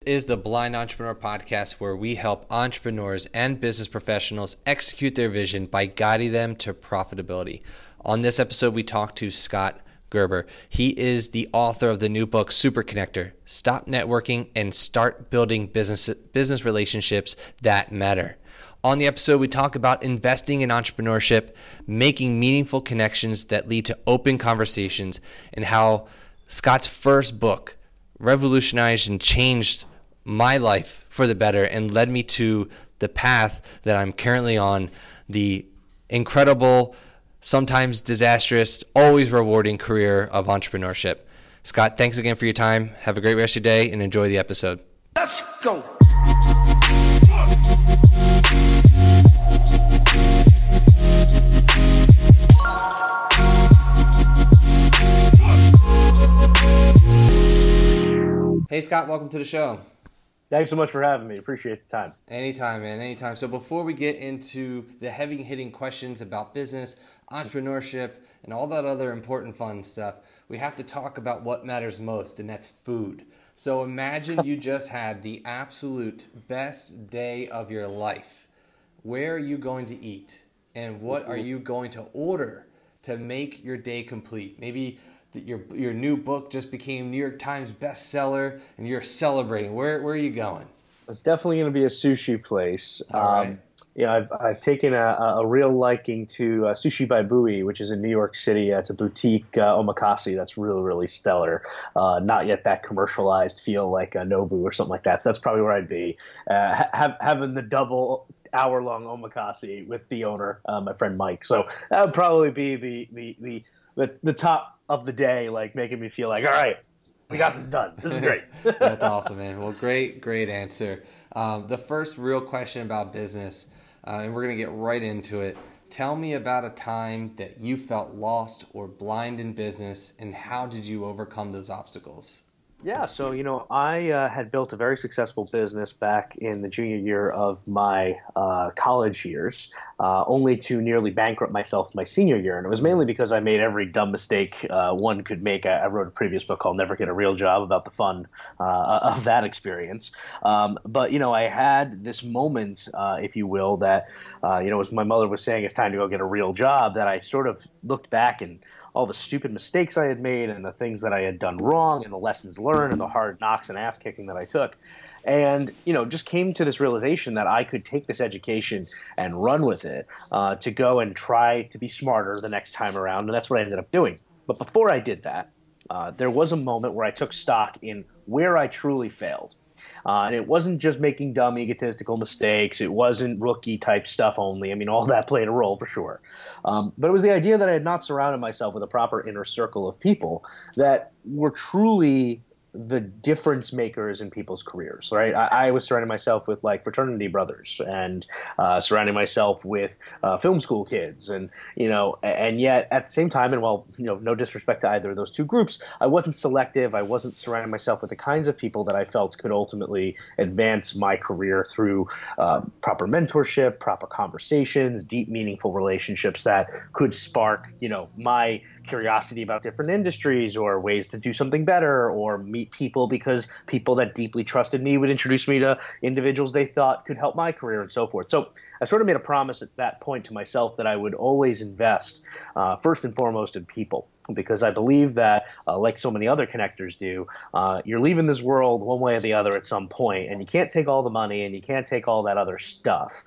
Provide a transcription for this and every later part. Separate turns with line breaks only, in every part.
Is the Blind Entrepreneur Podcast, where we help entrepreneurs and business professionals execute their vision by guiding them to profitability. On this episode, we talk to Scott Gerber. He is the author of the new book, Super Connector: Stop Networking and Start Building Business Relationships That Matter. On the episode, we talk about investing in entrepreneurship, making meaningful connections that lead to open conversations, and how Scott's first book revolutionized and changed my life for the better and led me to the path that I'm currently on, the incredible, sometimes disastrous, always rewarding career of entrepreneurship. Scott, thanks again for your time. Have a great rest of your day and enjoy the episode.
Let's go.
Hey Scott, welcome to the show.
Thanks so much for having me. Appreciate the time.
Anytime, man, anytime. So before we get into the heavy-hitting questions about business, entrepreneurship, and all that other important fun stuff, we have to talk about what matters most, and that's food. So imagine you just had the absolute best day of your life. Where are you going to eat? And what are you going to order to make your day complete? Maybe your new book just became New York Times bestseller, and you're celebrating. Where are you going?
It's definitely going to be a sushi place.
All right.
I've taken a real liking to Sushi by Bowie, which is in New York City. It's a boutique omakase that's really, really stellar. Not yet that commercialized feel like a Nobu or something like that. So that's probably where I'd be. Having the double hour-long omakase with the owner, my friend Mike. So that would probably be the top of the day, like making me feel like, all right, we got this done. This is great.
That's awesome, man. Well, great answer. The first real question about business, and we're going to get right into it. Tell me about a time that you felt lost or blind in business, and how did you overcome those obstacles?
Yeah, so, I had built a very successful business back in the junior year of my college years, only to nearly bankrupt myself my senior year. And it was mainly because I made every dumb mistake one could make. I wrote a previous book called Never Get a Real Job about the fun of that experience. But, I had this moment, if you will, that, as my mother was saying, it's time to go get a real job, that I sort of looked back and all the stupid mistakes I had made and the things that I had done wrong and the lessons learned and the hard knocks and ass kicking that I took. And, just came to this realization that I could take this education and run with it to go and try to be smarter the next time around. And that's what I ended up doing. But before I did that, there was a moment where I took stock in where I truly failed. And it wasn't just making dumb, egotistical mistakes. It wasn't rookie-type stuff only. I mean, all that played a role for sure. But it was the idea that I had not surrounded myself with a proper inner circle of people that were truly the difference makers in people's careers, right? I was surrounding myself with like fraternity brothers and surrounding myself with film school kids and yet at the same time, and while, no disrespect to either of those two groups, I wasn't selective. I wasn't surrounding myself with the kinds of people that I felt could ultimately advance my career through proper mentorship, proper conversations, deep, meaningful relationships that could spark, my curiosity about different industries or ways to do something better, or meet people because people that deeply trusted me would introduce me to individuals they thought could help my career and so forth. So I sort of made a promise at that point to myself that I would always invest first and foremost in people, because I believe that like so many other connectors do, you're leaving this world one way or the other at some point, and you can't take all the money and you can't take all that other stuff.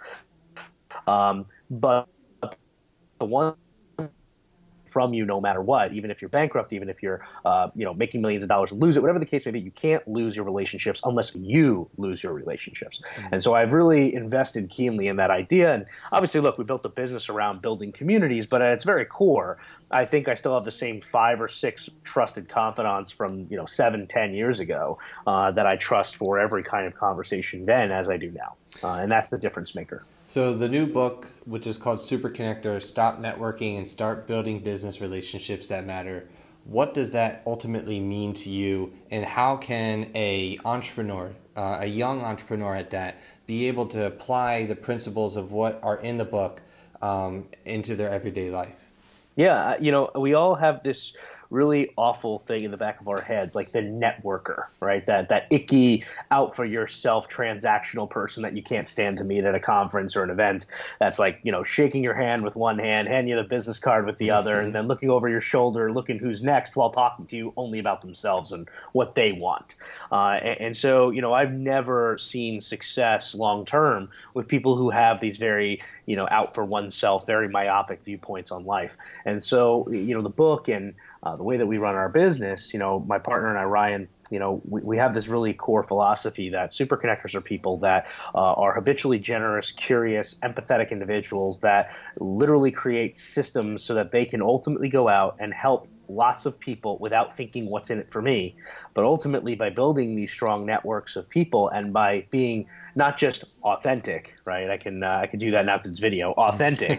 But the one from you no matter what, even if you're bankrupt, even if you're making millions of dollars and lose it, whatever the case may be, you can't lose your relationships unless you lose your relationships. Mm-hmm. And so I've really invested keenly in that idea. And obviously, look, we built a business around building communities, but at its very core, I think I still have the same 5 or 6 trusted confidants from 7-10 years ago that I trust for every kind of conversation then as I do now. And that's the difference maker.
So the new book, which is called Super Connector: Stop Networking and Start Building Business Relationships That Matter, what does that ultimately mean to you, and how can a young entrepreneur at that, be able to apply the principles of what are in the book into their everyday life?
Yeah, we all have this really awful thing in the back of our heads, like the networker, right? That icky, out for yourself, transactional person that you can't stand to meet at a conference or an event. That's like, shaking your hand with one hand, handing you the business card with the other, and then looking over your shoulder, looking who's next while talking to you only about themselves and what they want. And so, I've never seen success long term with people who have these very, out for oneself, very myopic viewpoints on life. And so, the book and the way that we run our business, my partner and I, Ryan, we have this really core philosophy that super connectors are people that are habitually generous, curious, empathetic individuals that literally create systems so that they can ultimately go out and help lots of people without thinking what's in it for me, but ultimately by building these strong networks of people and by being not just authentic, right? I can do that now because it's video, authentic,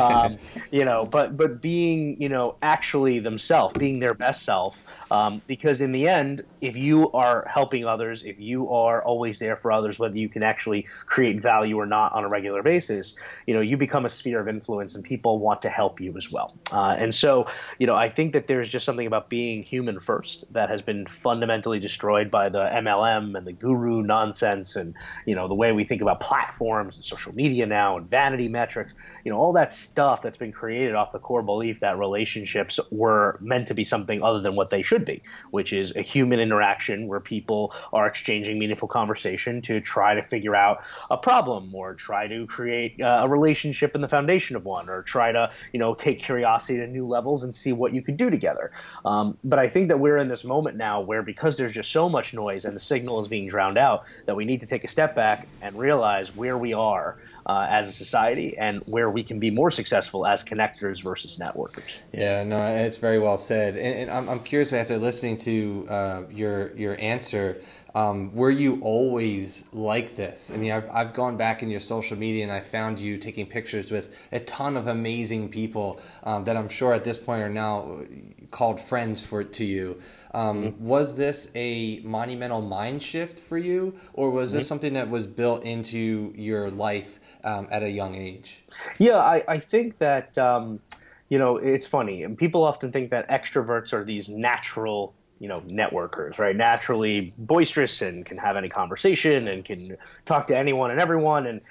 but being, actually themselves, being their best self. Because in the end, if you are helping others, if you are always there for others, whether you can actually create value or not on a regular basis, you become a sphere of influence and people want to help you as well. And so, I think that there's just something about being human first that has been fundamentally destroyed by the MLM and the guru nonsense and, the way we think about platforms and social media now and vanity metrics, all that stuff that's been created off the core belief that relationships were meant to be something other than what they should be, which is a human interaction where people are exchanging meaningful conversation to try to figure out a problem or try to create a relationship in the foundation of one or try to, take curiosity to new levels and see what you could do together. But I think that we're in this moment now where because there's just so much noise and the signal is being drowned out that we need to take a step back and realize where we are as a society and where we can be more successful as connectors versus networkers.
Yeah, no, it's very well said. And I'm curious, after listening to your answer, were you always like this? I mean, I've gone back in your social media and I found you taking pictures with a ton of amazing people that I'm sure at this point are now called friends to you. Was this a monumental mind shift for you, or was this something that was built into your life at a young age?
Yeah, I think that, it's funny. And people often think that extroverts are these natural networkers, right? Naturally boisterous and can have any conversation and can talk to anyone and everyone. And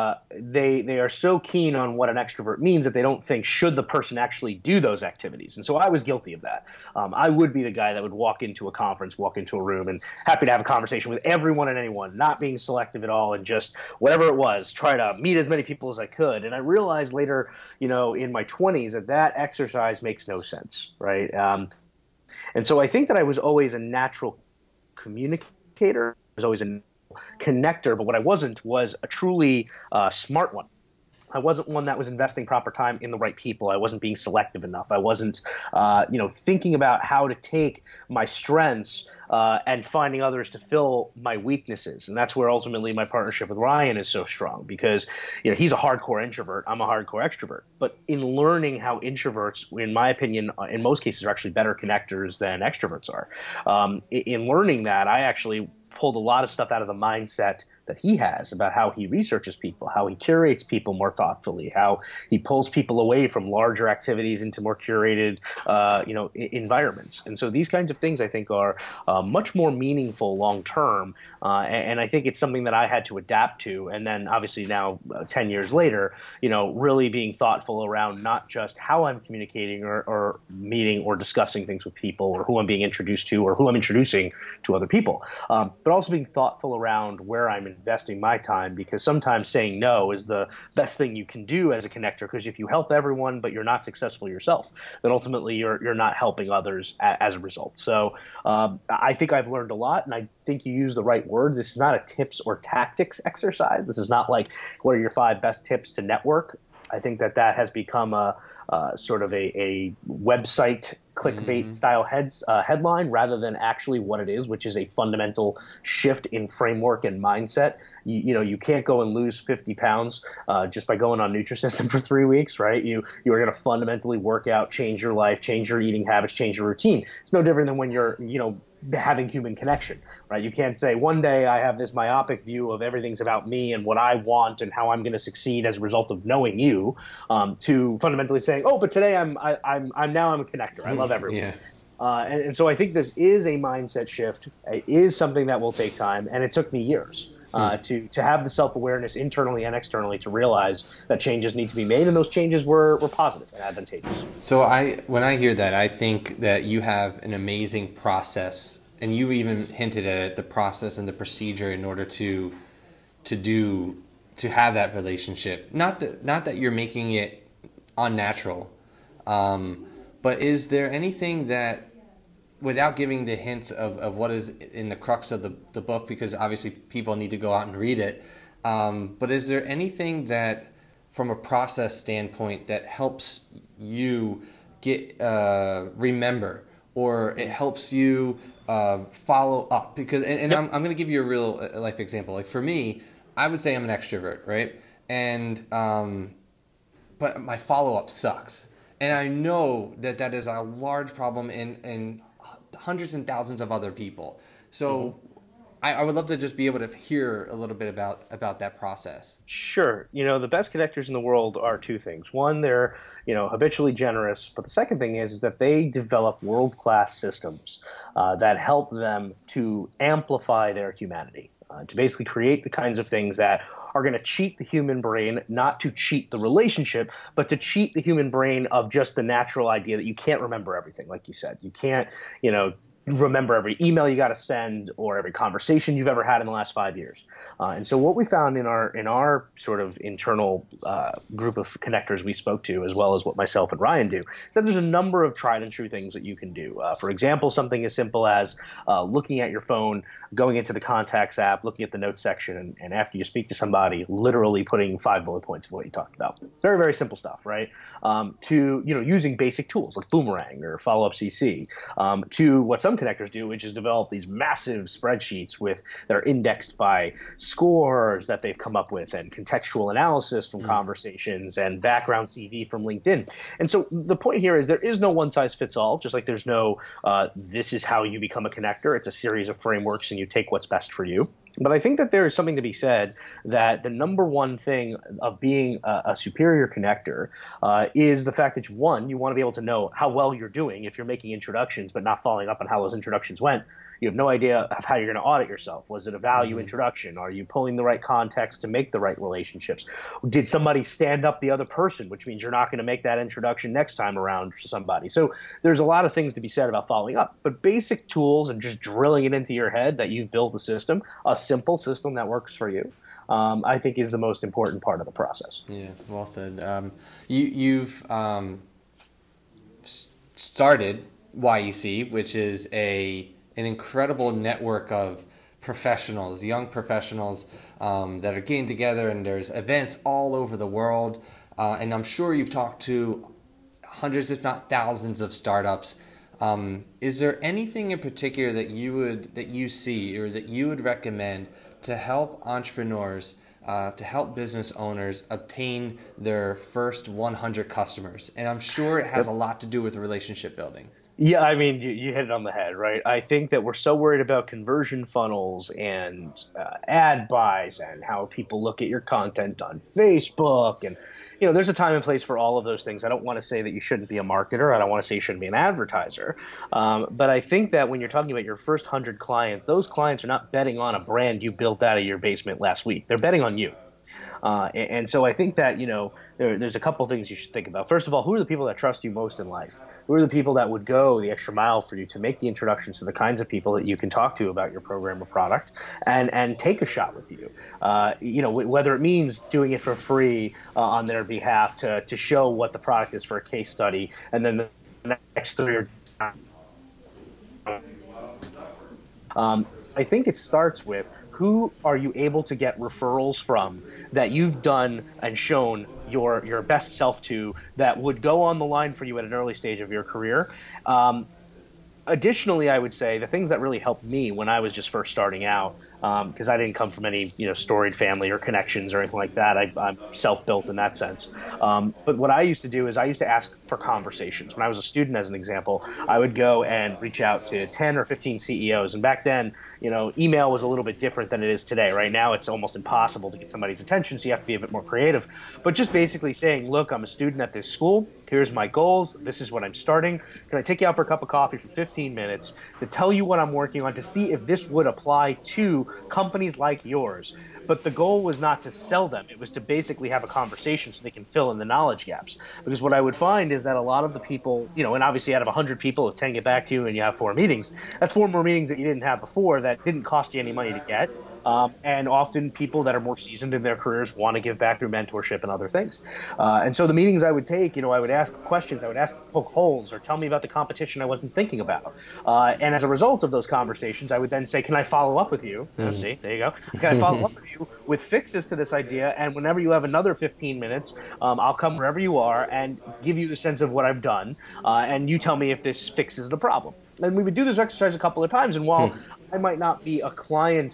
they are so keen on what an extrovert means that they don't think, should the person actually do those activities? And so I was guilty of that. I would be the guy that would walk into a conference, walk into a room, and happy to have a conversation with everyone and anyone, not being selective at all, and just whatever it was, try to meet as many people as I could. And I realized later, in my 20s that exercise makes no sense, right? And so I think that I was always a natural communicator. I was always a connector, but what I wasn't was a truly smart one. I wasn't one that was investing proper time in the right people. I wasn't being selective enough. I wasn't, thinking about how to take my strengths and finding others to fill my weaknesses. And that's where ultimately my partnership with Ryan is so strong because, he's a hardcore introvert. I'm a hardcore extrovert. But in learning how introverts, in my opinion, in most cases are actually better connectors than extroverts are. In learning that, I actually pulled a lot of stuff out of the mindset that he has about how he researches people, how he curates people more thoughtfully, how he pulls people away from larger activities into more curated, environments. And so these kinds of things I think are much more meaningful long term. And I think it's something that I had to adapt to. And then obviously now 10 years later, really being thoughtful around not just how I'm communicating or meeting or discussing things with people or who I'm being introduced to or who I'm introducing to other people, but also being thoughtful around where I'm investing my time, because sometimes saying no is the best thing you can do as a connector, because if you help everyone but you're not successful yourself, then ultimately you're not helping others as a result. So I think I've learned a lot, and I think you use the right word. This is not a tips or tactics exercise. This is not like what are your 5 best tips to network. I think that has become a sort of a website clickbait style headline rather than actually what it is, which is a fundamental shift in framework and mindset. You can't go and lose 50 pounds just by going on Nutrisystem for 3 weeks, right? You are going to fundamentally work out, change your life, change your eating habits, change your routine. It's no different than when you're, having human connection, right? You can't say one day I have this myopic view of everything's about me and what I want and how I'm going to succeed as a result of knowing you, to fundamentally saying, oh, but today I'm a connector. I love everyone.
Yeah.
And so I think this is a mindset shift. It is something that will take time, and it took me years to have the self-awareness internally and externally to realize that changes need to be made, and those changes were positive and advantageous.
So when I hear that, I think that you have an amazing process, and you even hinted at it, the process and the procedure in order to have that relationship. Not that you're making it unnatural, but is there anything that, without giving the hints of what is in the crux of the book, because obviously people need to go out and read it, but is there anything that, from a process standpoint, that helps you remember, or it helps you follow up? Because and I'm going to give you a real life example. Like for me, I would say I'm an extrovert, right? And but my follow up sucks, and I know that is a large problem in hundreds and thousands of other people. So I would love to just be able to hear a little bit about that process.
Sure. The best connectors in the world are two things. One, they're, habitually generous. But the second thing is that they develop world-class systems that help them to amplify their humanity, to basically create the kinds of things that are going to cheat the human brain, not to cheat the relationship, but to cheat the human brain of just the natural idea that you can't remember everything. Like you said, you can't, remember every email you got to send or every conversation you've ever had in the last 5 years. And so what we found in our sort of internal group of connectors we spoke to, as well as what myself and Ryan do, is that there's a number of tried and true things that you can do. For example, something as simple as looking at your phone, going into the contacts app, looking at the notes section, and after you speak to somebody, literally putting 5 bullet points of what you talked about. Very, very simple stuff, right? To using basic tools like Boomerang or Follow Up CC, to what some connectors do, which is develop these massive spreadsheets that are indexed by scores that they've come up with, and contextual analysis from conversations, and background CV from LinkedIn. And so the point here is there is no one size fits all, just like there's no this is how you become a connector. It's a series of frameworks, and you take what's best for you. But I think that there is something to be said that the number one thing of being a superior connector is the fact that, one, you want to be able to know how well you're doing. If you're making introductions but not following up on how those introductions went, you have no idea of how you're going to audit yourself. Was it a value introduction? Are you pulling the right context to make the right relationships? Did somebody stand up the other person, which means you're not going to make that introduction next time around for somebody? So there's a lot of things to be said about following up. But basic tools and just drilling it into your head that you've built a system, a simple system that works for you, I think is the most important part of the process.
Yeah, well said. You've started YEC, which is an incredible network of professionals, young professionals that are getting together, and there's events all over the world. And I'm sure you've talked to hundreds, if not thousands, of startups. Is there anything in particular that you see or that you would recommend to help entrepreneurs, to help business owners obtain their first 100 customers? And I'm sure it has a lot to do with relationship building.
Yeah, I mean, you hit it on the head, right? I think that we're so worried about conversion funnels and ad buys and how people look at your content on Facebook, and there's a time and place for all of those things. I don't want to say that you shouldn't be a marketer. I don't want to say you shouldn't be an advertiser. But I think that when you're talking about your first 100 clients, those clients are not betting on a brand you built out of your basement last week. They're betting on you. And so I think that, there's a couple things you should think about. First of all, who are the people that trust you most in life? Who are the people that would go the extra mile for you to make the introductions to the kinds of people that you can talk to about your program or product and take a shot with you? Whether it means doing it for free on their behalf to show what the product is for a case study, and then the next 3 or I think it starts with, who are you able to get referrals from that you've done and shown your best self to, that would go on the line for you at an early stage of your career? Additionally, I would say the things that really helped me when I was just first starting out, because I didn't come from any storied family or connections or anything like that. I'm self-built in that sense. But what I used to do is I used to ask for conversations. When I was a student, as an example, I would go and reach out to 10 or 15 CEOs. And back then, email was a little bit different than it is today. Right now, it's almost impossible to get somebody's attention, so you have to be a bit more creative. But just basically saying, look, I'm a student at this school. Here's my goals. This is what I'm starting. Can I take you out for a cup of coffee for 15 minutes to tell you what I'm working on, to see if this would apply to companies like yours? But the goal was not to sell them. It was to basically have a conversation so they can fill in the knowledge gaps. Because what I would find is that a lot of the people, and obviously out of 100 people, if 10 get back to you and you have 4 meetings, that's 4 more meetings that you didn't have before that didn't cost you any money to get. And often people that are more seasoned in their careers want to give back through mentorship and other things. And so the meetings I would take, I would ask questions, I would ask poke holes or tell me about the competition I wasn't thinking about. And as a result of those conversations, I would then say, can I follow up with you? See, there you go. Can I follow up with you with fixes to this idea? And whenever you have another 15 minutes, I'll come wherever you are and give you the sense of what I've done. And you tell me if this fixes the problem. And we would do this exercise a couple of times. And while I might not be a client,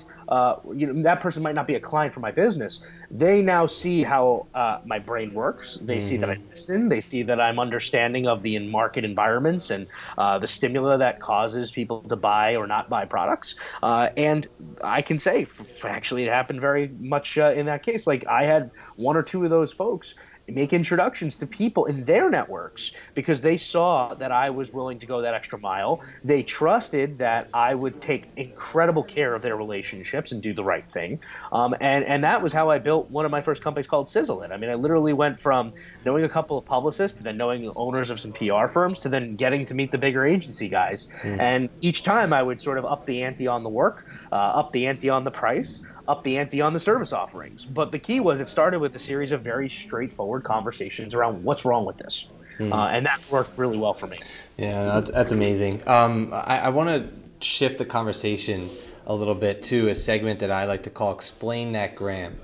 that person might not be a client for my business, they now see how my brain works. They see that I listen. They see that I'm understanding of the market environments and the stimuli that causes people to buy or not buy products. And I can say, actually, it happened very much in that case. Like I had 1 or 2 of those folks make introductions to people in their networks because they saw that I was willing to go that extra mile. They trusted that I would take incredible care of their relationships and do the right thing. And that was how I built one of my first companies called Sizzle It. I mean, I literally went from knowing a couple of publicists to then knowing the owners of some PR firms to then getting to meet the bigger agency guys. And each time I would sort of up the ante on the work, up the ante on the price, up the ante on the service offerings. But the key was it started with a series of very straightforward conversations around what's wrong with this. And that worked really well for me.
Yeah, that's amazing. I want to shift the conversation a little bit to a segment that I like to call Explain That Graham.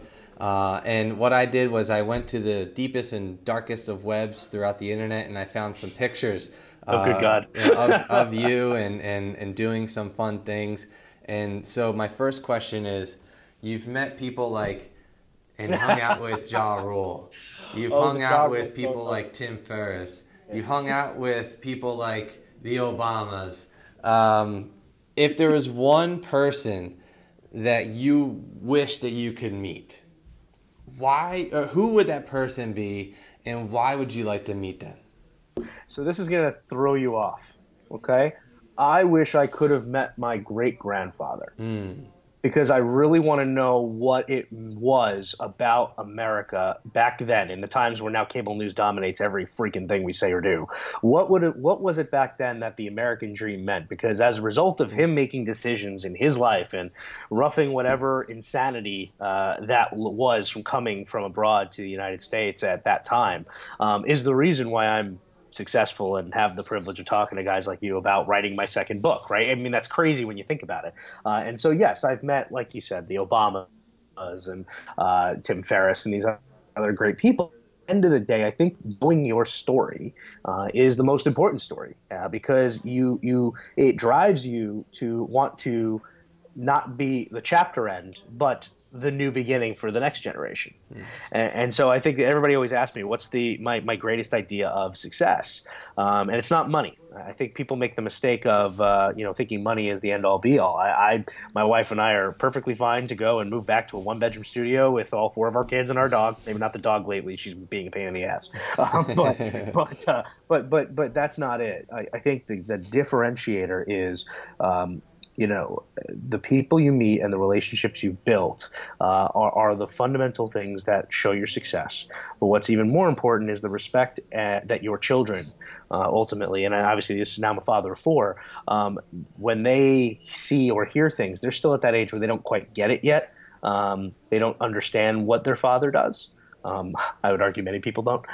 And what I did was I went to the deepest and darkest of webs throughout the internet and I found some pictures
good God.
of you and doing some fun things. And so my first question is, you've met people like and hung out with Ja Rule. You've hung out with people like Tim Ferriss. You've hung out with people like the Obamas. If there was one person that you wish that you could meet, who would that person be, and why would you like to meet them?
So this is going to throw you off, okay? I wish I could have met my great-grandfather. Because I really want to know what it was about America back then, in the times where now cable news dominates every freaking thing we say or do. What was it back then that the American dream meant? Because as a result of him making decisions in his life and roughing whatever insanity that was from coming from abroad to the United States at that time, is the reason why I'm successful and have the privilege of talking to guys like you about writing my second book, right? I mean, that's crazy when you think about it. And so, yes, I've met, like you said, the Obamas and Tim Ferriss and these other great people. At the end of the day, I think knowing your story is the most important story because it drives you to want to not be the chapter end, but the new beginning for the next generation. And so I think that everybody always asks me, what's my greatest idea of success? And it's not money. I think people make the mistake of, thinking money is the end all be all. My wife and I are perfectly fine to go and move back to a 1-bedroom studio with all 4 of our kids and our dog. Maybe not the dog lately. She's being a pain in the ass. But that's not it. I think the differentiator is, the people you meet and the relationships you've built are the fundamental things that show your success. But what's even more important is the respect that your children ultimately, and obviously this is now I'm a father of 4, when they see or hear things, they're still at that age where they don't quite get it yet. They don't understand what their father does. I would argue many people don't.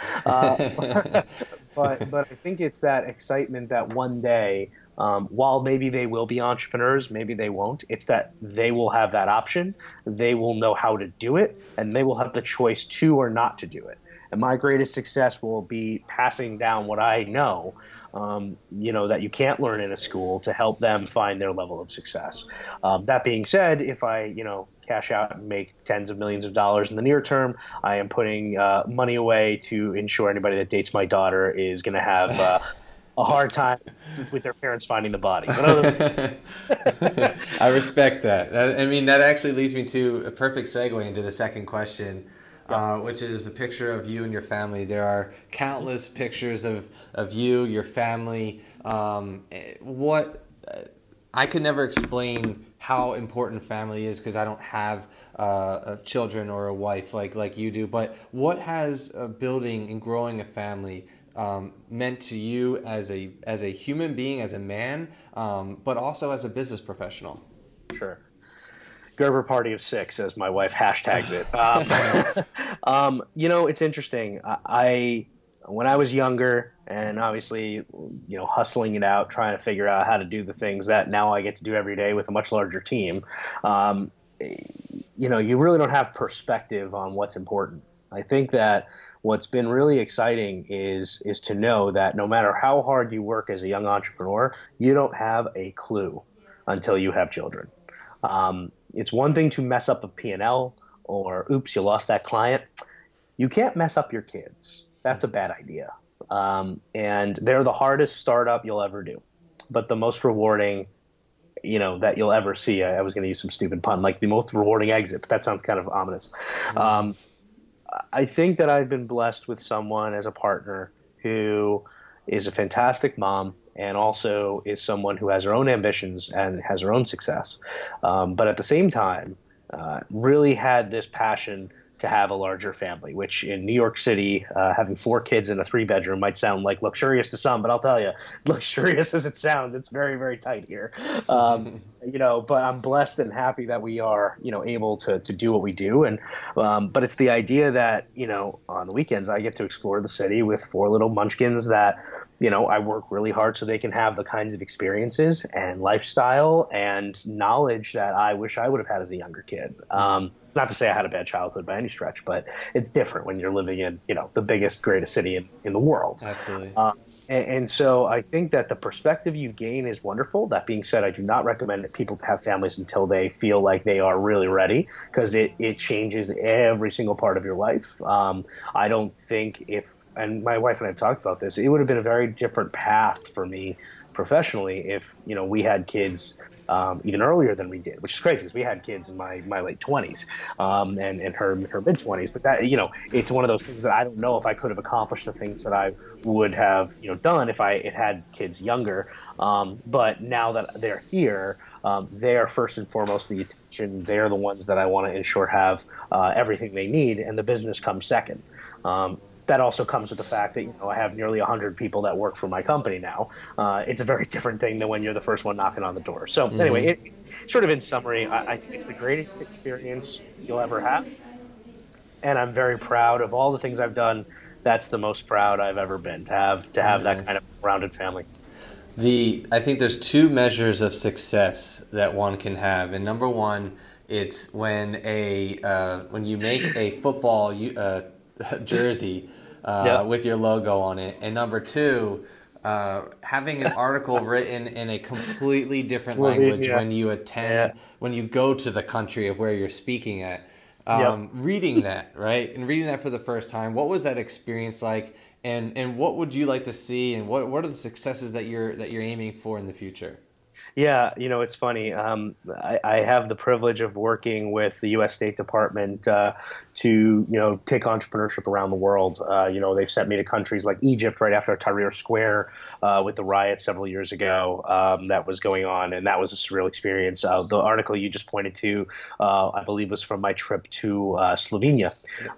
But I think it's that excitement that one day, while maybe they will be entrepreneurs, maybe they won't, it's that they will have that option, they will know how to do it, and they will have the choice to or not to do it. And my greatest success will be passing down what I know, that you can't learn in a school to help them find their level of success. That being said, if I, cash out and make tens of millions of dollars in the near term, I am putting money away to ensure anybody that dates my daughter is going to have a hard time with their parents finding the body. But other
I respect that. I mean, that actually leads me to a perfect segue into the second question, which is the picture of you and your family. There are countless pictures of you, your family. I could never explain how important family is because I don't have children or a wife like you do. But what has building and growing a family meant to you as a human being, as a man, but also as a business professional?
Sure. Gerber Party of Six, as my wife hashtags it. It's interesting. When I was younger and obviously, hustling it out, trying to figure out how to do the things that now I get to do every day with a much larger team, you really don't have perspective on what's important. I think that what's been really exciting is to know that no matter how hard you work as a young entrepreneur, you don't have a clue until you have children. It's one thing to mess up a P&L or, oops, you lost that client. You can't mess up your kids. That's a bad idea. And they're the hardest startup you'll ever do, but the most rewarding, that you'll ever see. I was going to use some stupid pun, like the most rewarding exit, but that sounds kind of ominous. I think that I've been blessed with someone as a partner who is a fantastic mom and also is someone who has her own ambitions and has her own success. But at the same time, really had this passion to have a larger family, which in New York City, having 4 kids in a 3-bedroom might sound like luxurious to some, but I'll tell you, as luxurious as it sounds, it's very, very tight here. But I'm blessed and happy that we are, able to do what we do. And, but it's the idea that, on the weekends, I get to explore the city with 4 little munchkins that, I work really hard so they can have the kinds of experiences and lifestyle and knowledge that I wish I would have had as a younger kid. Not to say I had a bad childhood by any stretch, but it's different when you're living in, the biggest, greatest city in the world.
Absolutely.
And so I think that the perspective you gain is wonderful. That being said, I do not recommend that people have families until they feel like they are really ready, because it changes every single part of your life. I don't think and my wife and I have talked about this, it would have been a very different path for me professionally if, we had kids even earlier than we did, which is crazy because we had kids in my late 20s and her mid 20s. But that, it's one of those things that I don't know if I could have accomplished the things that I would have, done if I had kids younger. But now that they're here, they are first and foremost the attention. They're the ones that I want to ensure have everything they need, and the business comes second. That also comes with the fact that I have nearly 100 people that work for my company now. It's a very different thing than when you're the first one knocking on the door. So anyway, sort of in summary, I think it's the greatest experience you'll ever have, and I'm very proud of all the things I've done. That's the most proud I've ever been to have that kind of rounded family.
I think there's 2 measures of success that one can have, and number one, it's when you make a football jersey with your logo on it, and number 2, having an article written in a completely different language when you when you go to the country of where you're speaking at. Reading that, right, and reading that for the first time, what was that experience like, and what would you like to see, and what are the successes that you're aiming for in the future?
Yeah, it's funny. I have the privilege of working with the U.S. State Department to take entrepreneurship around the world. They've sent me to countries like Egypt right after Tahrir Square with the riot several years ago that was going on, and that was a surreal experience. The article you just pointed to, I believe, was from my trip to Slovenia,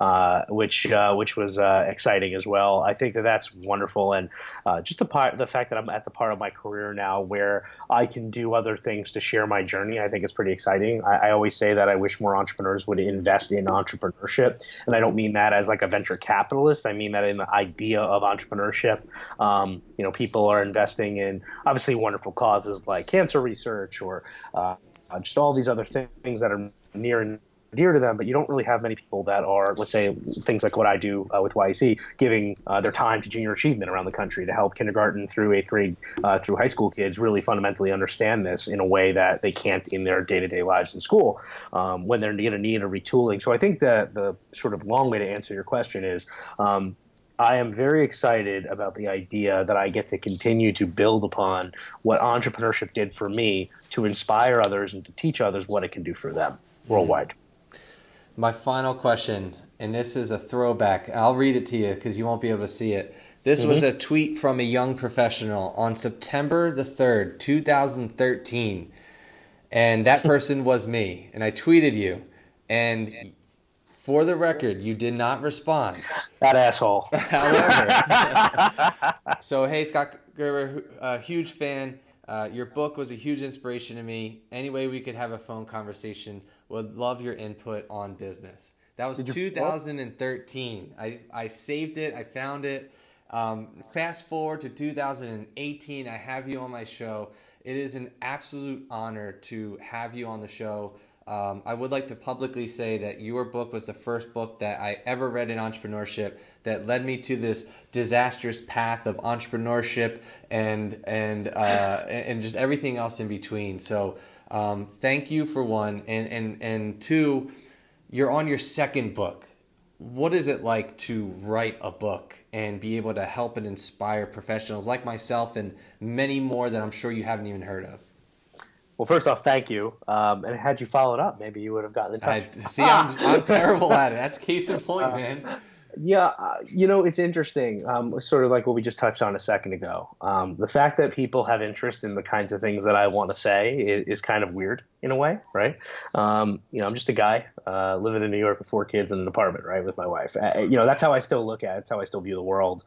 which was exciting as well. I think that that's wonderful, and just the fact that I'm at the part of my career now where I can do other things to share my journey, I think it's pretty exciting. I always say that I wish more entrepreneurs would invest in entrepreneurship, and I don't mean that as like a venture capitalist. I mean that in the idea of entrepreneurship. People are investing in obviously wonderful causes like cancer research or just all these other things that are near and dear to them, but you don't really have many people that are, let's say, things like what I do with YEC, giving their time to junior achievement around the country to help kindergarten through 8th grade through high school kids really fundamentally understand this in a way that they can't in their day-to-day lives in school when they're going to need a retooling. So I think that the sort of long way to answer your question is I am very excited about the idea that I get to continue to build upon what entrepreneurship did for me to inspire others and to teach others what it can do for them worldwide.
My final question, and this is a throwback. I'll read it to you because you won't be able to see it. This was a tweet from a young professional on September the 3rd, 2013. And that person was me. And I tweeted you. And for the record, you did not respond.
That asshole.
However, so hey, Scott Gerber, a huge fan. Your book was a huge inspiration to me. Any way we could have a phone conversation, would love your input on business. That was 2013. I saved it. I found it. Fast forward to 2018. I have you on my show. It is an absolute honor to have you on the show. I would like to publicly say that your book was the first book that I ever read in entrepreneurship that led me to this disastrous path of entrepreneurship and just everything else in between. So thank you for one, and two, you're on your second book. What is it like to write a book and be able to help and inspire professionals like myself and many more that I'm sure you haven't even heard of?
Well, first off, thank you. And had you followed up, maybe you would have gotten in touch.
I'm terrible at it. That's case in point, man.
Yeah, it's interesting. Sort of like what we just touched on a second ago. The fact that people have interest in the kinds of things that I want to say is kind of weird in a way, right? I'm just a guy living in New York with 4 kids in an apartment, right, with my wife. That's how I still look at it. That's how I still view the world.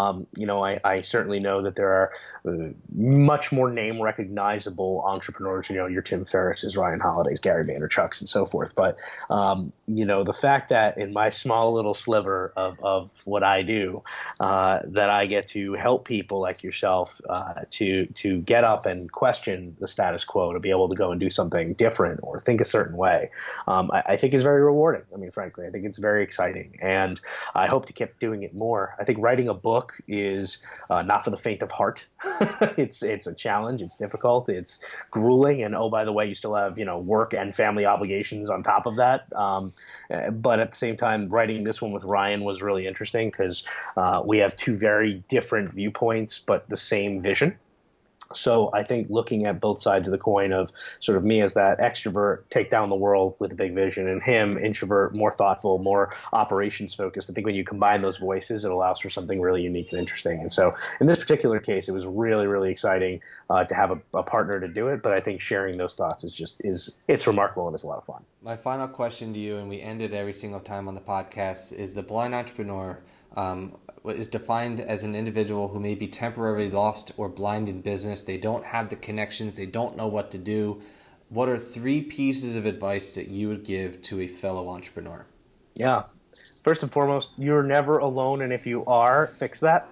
I certainly know that there are much more name recognizable entrepreneurs. Your Tim Ferrisses, Ryan Holidays, Gary Vaynerchuk's, and so forth. But the fact that in my small little sliver of what I do, that I get to help people like yourself to get up and question the status quo, to be able to go and do something different or think a certain way, I think is very rewarding. I mean, frankly, I think it's very exciting, and I hope to keep doing it more. I think writing a book is not for the faint of heart. It's a challenge. It's difficult. It's grueling, and oh, by the way, you still have work and family obligations on top of that. But at the same time, writing this one with Ryan was really interesting because we have 2 very different viewpoints, but the same vision. So I think looking at both sides of the coin of sort of me as that extrovert, take down the world with a big vision, and him, introvert, more thoughtful, more operations focused. I think when you combine those voices, it allows for something really unique and interesting. And so in this particular case, it was really, really exciting to have a partner to do it. But I think sharing those thoughts it's remarkable and it's a lot of fun.
My final question to you, and we end it every single time on the podcast, is the blind entrepreneur is defined as an individual who may be temporarily lost or blind in business. They don't have the connections. They don't know what to do. What are 3 pieces of advice that you would give to a fellow entrepreneur?
Yeah. First and foremost, you're never alone. And if you are, fix that.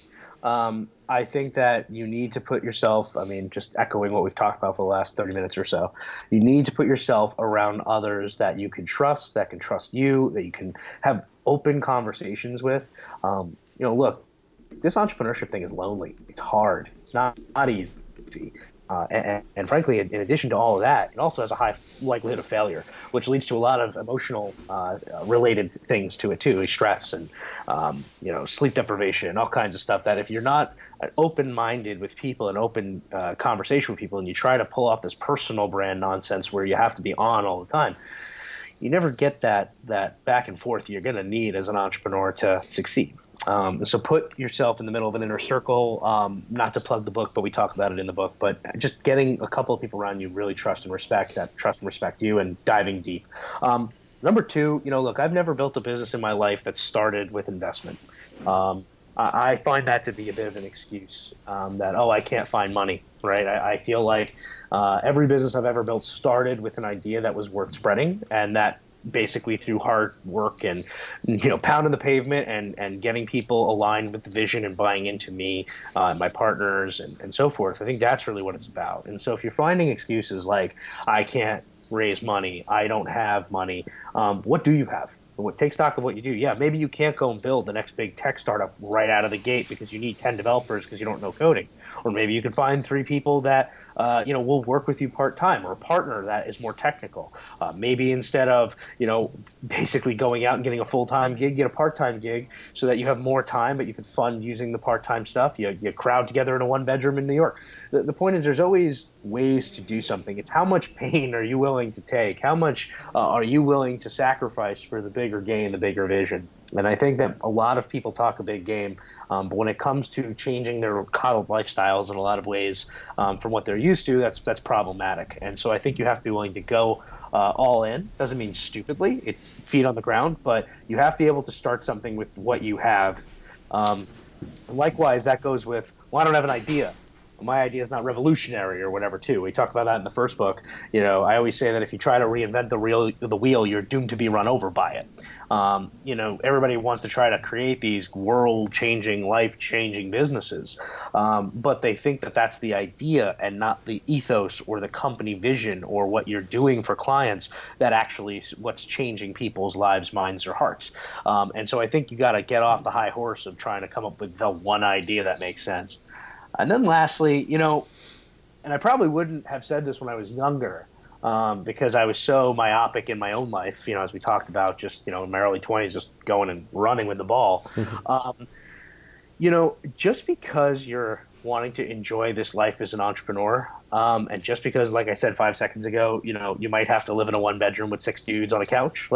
I think that you need to put yourself, just echoing what we've talked about for the last 30 minutes or so, you need to put yourself around others that you can trust, that can trust you, that you can have open conversations with. Look, this entrepreneurship thing is lonely. It's hard. It's not easy. And frankly, in addition to all of that, it also has a high likelihood of failure, which leads to a lot of emotional related things to it too, stress and sleep deprivation and all kinds of stuff that if you're not open-minded with people and open conversation with people, and you try to pull off this personal brand nonsense where you have to be on all the time, you never get that back and forth you're going to need as an entrepreneur to succeed. So put yourself in the middle of an inner circle, not to plug the book, but we talk about it in the book, but just getting a couple of people around you really trust and respect you, and diving deep. Number 2, look, I've never built a business in my life that started with investment. I find that to be a bit of an excuse, that, I can't find money, right? I feel like every business I've ever built started with an idea that was worth spreading, and that basically through hard work and pounding the pavement and getting people aligned with the vision and buying into me, my partners and so forth. I think that's really what it's about. And so if you're finding excuses like I can't raise money, I don't have money, what do you have? Take stock of what you do. Yeah, maybe you can't go and build the next big tech startup right out of the gate because you need 10 developers because you don't know coding. Or maybe you can find three people that will work with you part time, or a partner that is more technical. Maybe instead of basically going out and getting a full time gig, get a part time gig so that you have more time, but you can fund using the part time stuff. You crowd together in a one bedroom in New York. The point is, there's always ways to do something. It's how much pain are you willing to take? How much are you willing to sacrifice for the bigger gain, the bigger vision? And I think that a lot of people talk a big game, but when it comes to changing their coddled lifestyles in a lot of ways from what they're used to, that's problematic. And so I think you have to be willing to go all in. Doesn't mean stupidly, it's feet on the ground, but you have to be able to start something with what you have. Likewise, that goes with, well, I don't have an idea. My idea is not revolutionary or whatever, too. We talk about that in the first book. I always say that if you try to reinvent the wheel, you're doomed to be run over by it. Everybody wants to try to create these world-changing, life-changing businesses, but they think that that's the idea and not the ethos or the company vision or what you're doing for clients that actually is what's changing people's lives, minds, or hearts. And so I think you got to get off the high horse of trying to come up with the one idea that makes sense. And then lastly, and I probably wouldn't have said this when I was younger, because I was so myopic in my own life, as we talked about, just, in my early 20s, just going and running with the ball. Just because you're wanting to enjoy this life as an entrepreneur, and just because, like I said 5 seconds ago, you might have to live in a one bedroom with 6 dudes on a couch,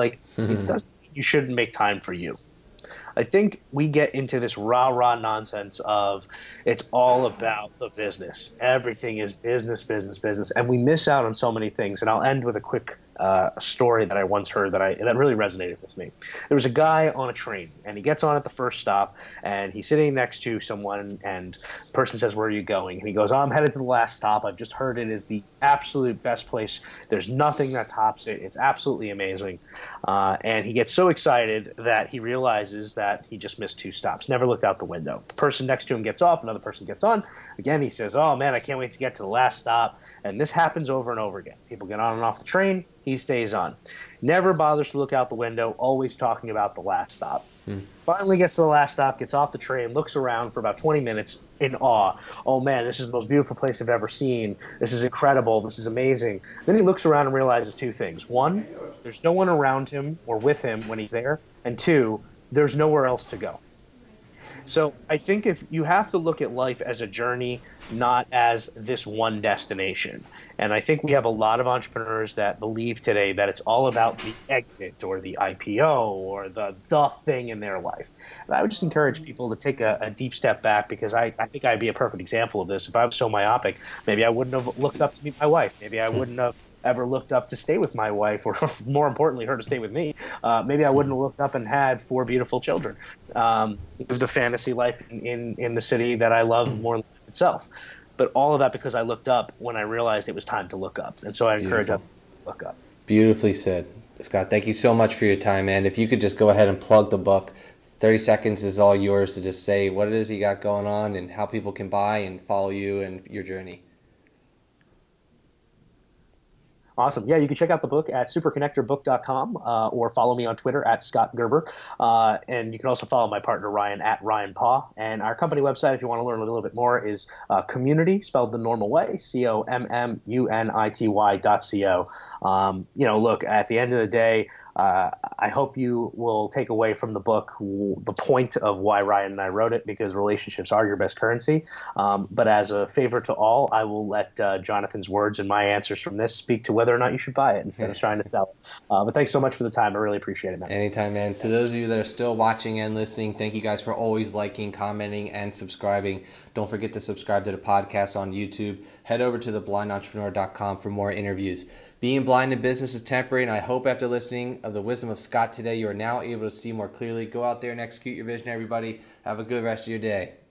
you shouldn't make time for you. I think we get into this rah-rah nonsense of it's all about the business. Everything is business, business, business. And we miss out on so many things. And I'll end with a quick story that I once heard that really resonated with me. There was a guy on a train, and he gets on at the first stop, and he's sitting next to someone, and the person says, "Where are you going?" And he goes, "Oh, I'm headed to the last stop. I've just heard it is the absolute best place. There's nothing that tops it. It's absolutely amazing." And he gets so excited that he realizes that he just missed 2 stops, never looked out the window. The person next to him gets off, another person gets on. Again, he says, "Oh, man, I can't wait to get to the last stop." And this happens over and over again. People get on and off the train. He stays on. Never bothers to look out the window, always talking about the last stop. Finally gets to the last stop, gets off the train, looks around for about 20 minutes in awe. "Oh, man, this is the most beautiful place I've ever seen. This is incredible. This is amazing." Then he looks around and realizes 2 things. 1, there's no one around him or with him when he's there. And 2, there's nowhere else to go. So I think if you have to look at life as a journey, not as this one destination. And I think we have a lot of entrepreneurs that believe today that it's all about the exit or the IPO or the thing in their life. And I would just encourage people to take a deep step back, because I think I'd be a perfect example of this. If I was so myopic, maybe I wouldn't have looked up to meet my wife. Maybe I wouldn't have ever looked up to stay with my wife, or more importantly, her to stay with me. Maybe I wouldn't have looked up and had 4 beautiful children. Lived a fantasy life in the city that I love more than life itself. But all of that because I looked up when I realized it was time to look up. And so I encourage others to look up.
Beautifully said. Scott, thank you so much for your time, man. If you could just go ahead and plug the book. 30 seconds is all yours to just say what it is you got going on and how people can buy and follow you and your journey.
Awesome. Yeah, you can check out the book at superconnectorbook.com or follow me on Twitter at Scott Gerber. And you can also follow my partner Ryan at Ryan Paw. And our company website, if you want to learn a little bit more, is Community, spelled the normal way, COMMUNITY.co. Look, at the end of the day, I hope you will take away from the book the point of why Ryan and I wrote it, because relationships are your best currency. But as a favor to all, I will let Jonathan's words and my answers from this speak to whether or not you should buy it instead of trying to sell it. But thanks so much for the time. I really appreciate it, man.
Anytime, man. To those of you that are still watching and listening, thank you guys for always liking, commenting, and subscribing. Don't forget to subscribe to the podcast on YouTube. Head over to theblindentrepreneur.com for more interviews. Being blind in business is temporary, and I hope after listening of the wisdom of Scott today, you are now able to see more clearly. Go out there and execute your vision, everybody. Have a good rest of your day.